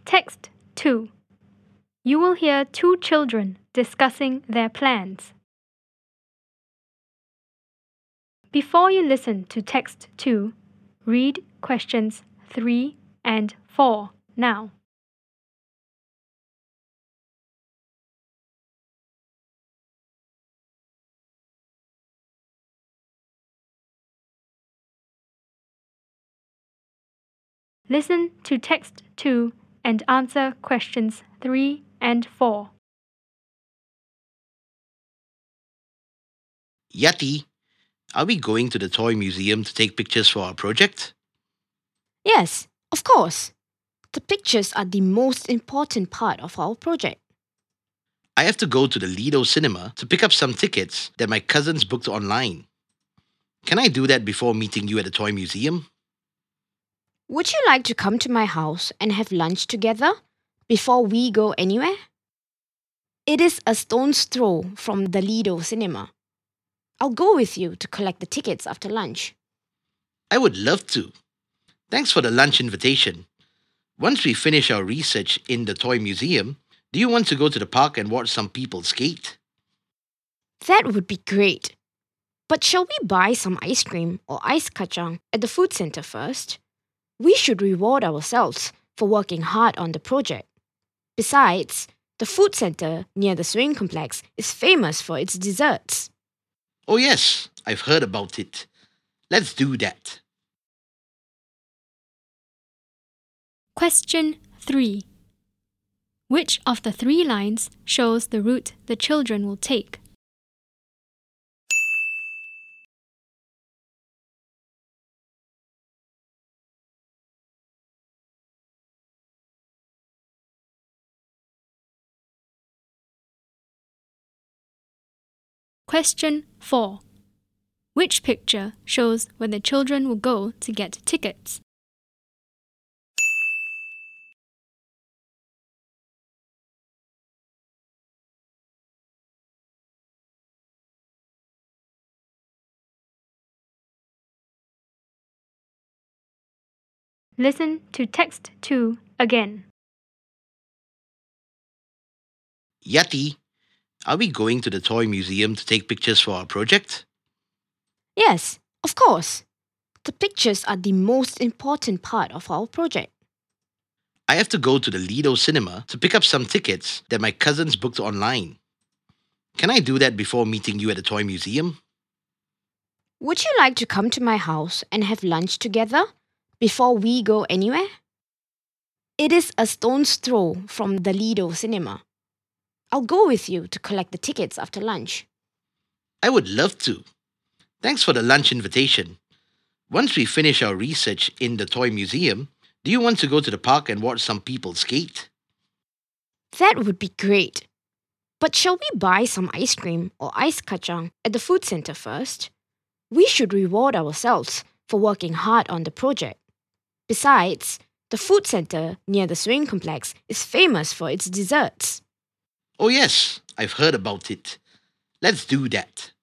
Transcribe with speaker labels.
Speaker 1: Text 2. You will hear two children discussing their plans. Before you listen to text 2, read questions 3 and 4 now. Listen to text 2 and answer questions 3 and 4.
Speaker 2: Yati, are we going to the toy museum to take pictures for our project?
Speaker 3: Yes, of course. The pictures are the most important part of our project.
Speaker 2: I have to go to the Lido cinema to pick up some tickets that my cousins booked online. Can I do that before meeting you at the toy museum?
Speaker 3: Would you like to come to my house and have lunch together before we go anywhere? It is a stone's throw from the Lido cinema. I'll go with you to collect the tickets after lunch.
Speaker 2: I would love to. Thanks for the lunch invitation. Once we finish our research in the toy museum, do you want to go to the park and watch some people skate?
Speaker 3: That would be great. But shall we buy some ice cream or ice kacang at the food center first? We should reward ourselves for working hard on the project. Besides, the food center near the swing complex is famous for its desserts.
Speaker 2: Oh yes, I've heard about it. Let's do that.
Speaker 1: Question 3. Which of the 3 lines shows the route the children will take? Question 4. Which picture shows where the children will go to get tickets? Listen to text 2 again.
Speaker 2: Yati, are we going to the toy museum to take pictures for our project?
Speaker 3: Yes, of course. The pictures are the most important part of our project.
Speaker 2: I have to go to the Lido cinema to pick up some tickets that my cousins booked online. Can I do that before meeting you at the toy museum?
Speaker 3: Would you like to come to my house and have lunch together before we go anywhere? It is a stone's throw from the Lido cinema. I'll go with you to collect the tickets after lunch.
Speaker 2: I would love to. Thanks for the lunch invitation. Once we finish our research in the toy museum, do you want to go to the park and watch some people skate?
Speaker 3: That would be great. But shall we buy some ice cream or ice kacang at the food center first? We should reward ourselves for working hard on the project. Besides, the food center near the swing complex is famous for its desserts.
Speaker 2: Oh yes, I've heard about it. Let's do that.